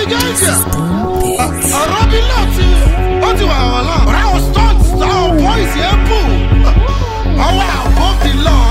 Ganja. Robbie Lottie. What do I want? But I was stunned. Our boys here, boo. Oh wow, above the law.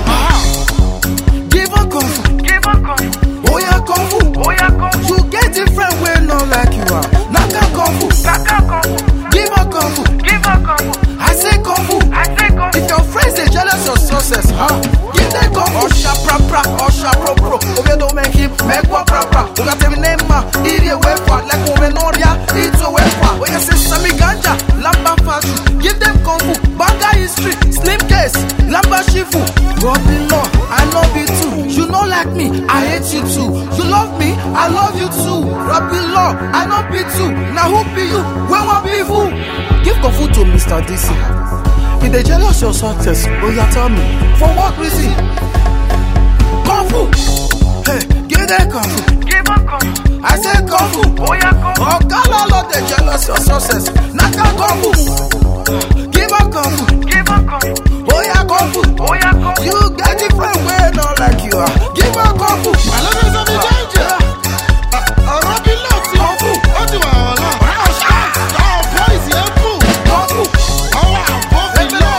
Give a comfort. Oh yeah, comfort. You get different way, not like you are. Naka comfort. Give a comfort. I say comfort. If your friends they jealous of success, give them comfort. Osha pra, osha pro. Obe don't make him make what pra. Oga tell me name ma, irie wefa like obe noria, it's a wefa. When you say Sami Ganja, Lamba Fatu, give them comfort. Banga history, slim case, Lamba Shifu. Robbie Law, I love you too. You know like me, I hate you too. You love me, I love you too. Robbie Law, I know be too. Now who be you? When what be who? Give comfort to Mr. DC. If they jealous your success, oh yeah, tell me. For what reason? Comfort. Hey, give them comfort. I say comfort. Oh, God, Lord, they jealous your success. Naka comfort. Give them comfort. Oh yeah, comfort. You get different way, not like you are. Give them comfort. I love you, Sami Ganja. Robbie Lottie. What do I want? Our boys here, boo. Comfort. Oh wow, above the law.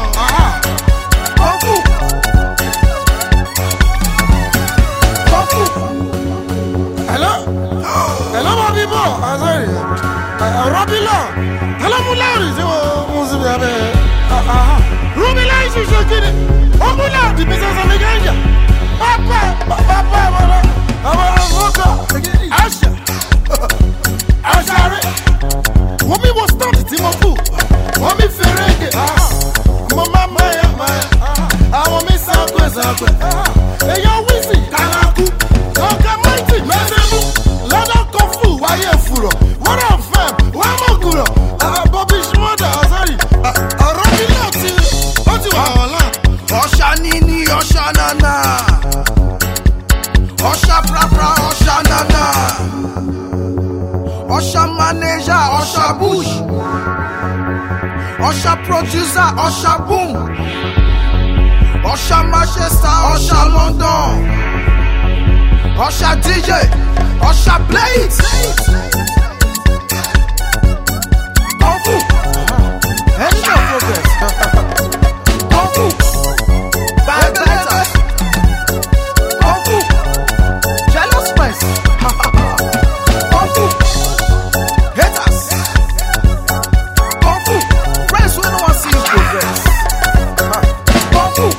Hello, my people. Sorry. Robbie Law. Hello, Mulari. Robbie Law is shaking it. Oh, Mulari, the business of the Ganja. Papa, Asha. Womi was started Timofu. Womi Ferenge. Mama Maya. I want me Sakwe. Hey, yo, Wizzy. Kanaku. Oka Mighty. Mesebu. Lada Kofu. Waye Furo. What up, fam? Wamakuro. Bobby Shmoda. Sorry. Robbie Lottie. What do I want? Osha Nini, Osha Nana. Osha Prapra, Osha Nana. Osha Manager, Osha Bush. Osha Producer, Osha Boom. Osha Manchester, Osha London. Osha DJ, Osha Blades. Comfort. Any more progress? Comfort. Bad letters. Comfort. Jealous friends. Comfort. Haters. Comfort. Friends who don't want to see you progress. Comfort.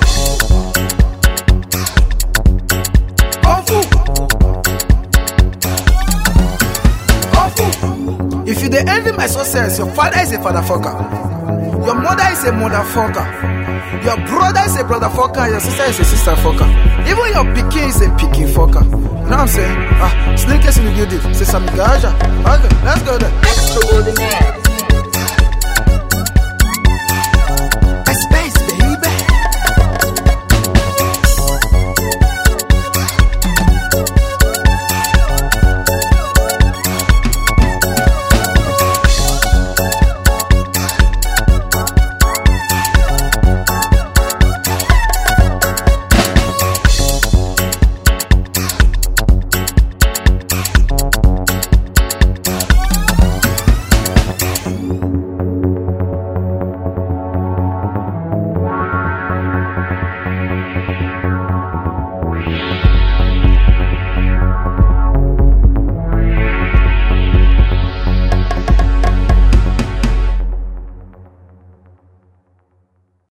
If you dey envy my success, your father is a fatherfucker. Your mother is a motherfucker. Your brother is a brother fucker. Your sister is a sister fucker. Even your pikin is a pikin fucker. You know what I'm saying? Sneakers in the building. Say Sami Ganja. Okay, let's go there. Extraordinaire.